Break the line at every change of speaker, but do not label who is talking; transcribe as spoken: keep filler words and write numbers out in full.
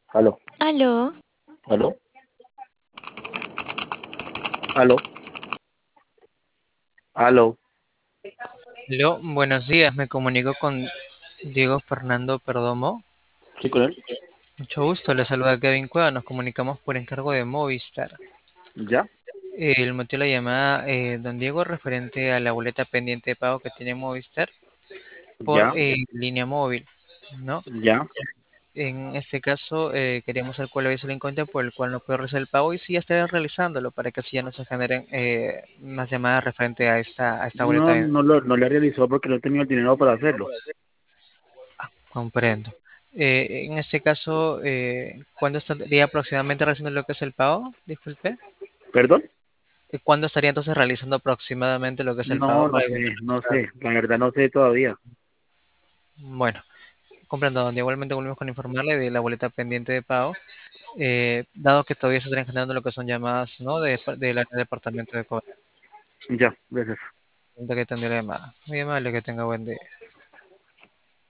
Aló,
Aló,
aló, aló, aló.
Aló, buenos días, me comunico con Diego Fernando Perdomo.
¿Sí con él?
Mucho gusto, le saluda Kevin Cueva, nos comunicamos por encargo de Movistar.
¿Ya?
Eh, el motivo de la llamada, eh, don Diego, referente a la boleta pendiente de pago que tiene Movistar por
¿Ya?
eh, línea móvil, ¿no?
¿Ya?
En este caso, eh, queríamos saber cuál es el inconveniente por el cual no puede realizar el pago y si ya estaría realizándolo para que así ya no se generen eh, más llamadas referente a esta, a esta boleta.
No, no lo, no le realizó porque no tenía el dinero para hacerlo.
Comprendo. Eh, en este caso, eh, ¿cuándo estaría aproximadamente realizando lo que es el pago? Disculpe.
¿Perdón?
Eh, ¿Cuándo estaría entonces realizando aproximadamente lo que es el
No,
pago
no
para
sé, no
evitar?
sé. La verdad no sé todavía.
Bueno, comprendo, donde igualmente volvemos con informarle de la boleta pendiente de pago, eh, dado que todavía se están generando lo que son llamadas, ¿no? De, del departamento de cobro
Ya, gracias.
que atendió la llamada. Muy amable, que tenga buen día.